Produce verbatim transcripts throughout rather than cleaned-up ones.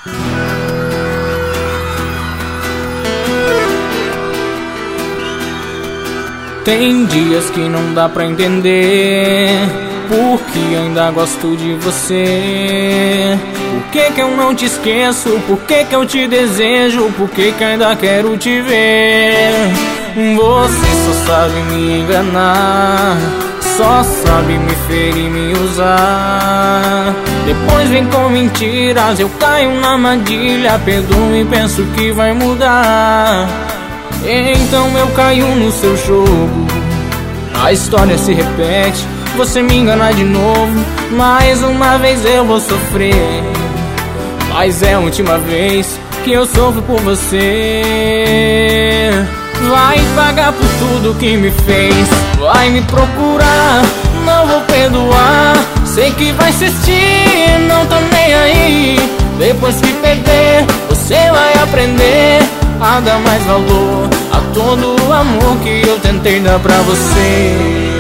Tem dias que não dá pra entender porque ainda gosto de você. Por que que eu não te esqueço? Por que que eu te desejo? Por que que ainda quero te ver? Você só sabe me enganar, só sabe me ferir e me usar. Depois vem com mentiras, eu caio na armadilha. Perdoo e penso que vai mudar. Então eu caio no seu jogo, a história se repete. Você me engana de novo, mais uma vez eu vou sofrer. Mas é a última vez que eu sofro por você. Vai pagar por tudo que me fez, vai me procurar, não vou perdoar. Sei que vai insistir, não tô nem aí. Depois que perder, você vai aprender a dar mais valor a todo o amor que eu tentei dar pra você.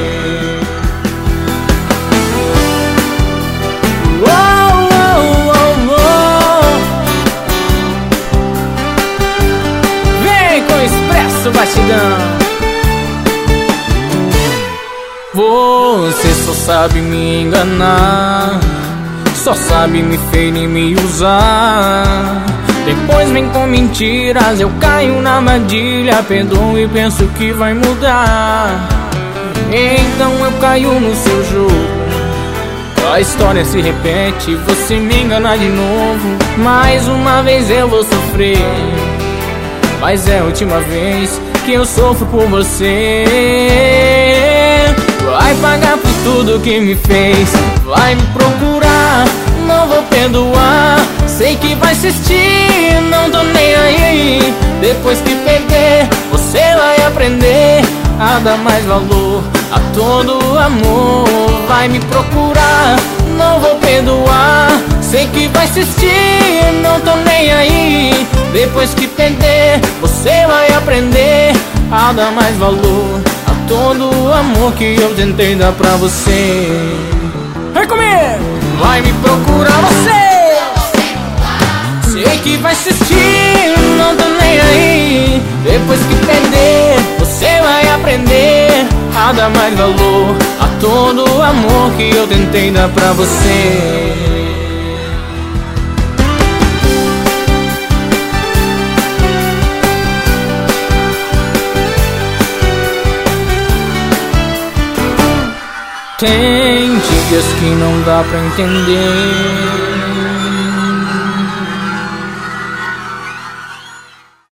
Oh, oh, oh, oh. Vem com o Expresso Batidão. Você só sabe me enganar, só sabe me ferir e me usar. Depois vem com mentiras, eu caio na armadilha. Perdoo e penso que vai mudar. Então eu caio no seu jogo, a história se repete. Você me engana de novo, mais uma vez eu vou sofrer. Mas é a última vez que eu sofro por você. Vai pagar por tudo que me fez, vai me procurar, não vou perdoar. Sei que vai insistir, não tô nem aí. Depois que perder, você vai aprender a dar mais valor a todo o amor. Vai me procurar, não vou perdoar. Sei que vai insistir, não tô nem aí. Depois que perder, você vai aprender a dar mais valor a todo o amor que eu tentei dar pra você. Vem comigo! Vai me procurar você. Sei que vai insistir, não tô nem aí. Depois que perder, você vai aprender a dar mais valor a todo o amor que eu tentei dar pra você. Tem dias que não dá pra entender